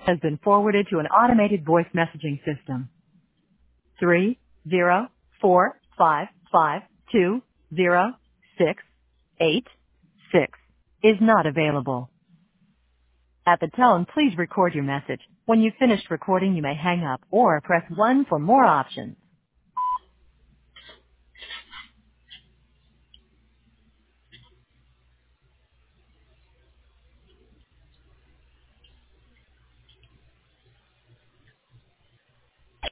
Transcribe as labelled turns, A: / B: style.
A: has been forwarded to an automated voice messaging system. 30455200686 is not available. At the tone, please record your message. When you've finished recording, you may hang up or press 1 for more options.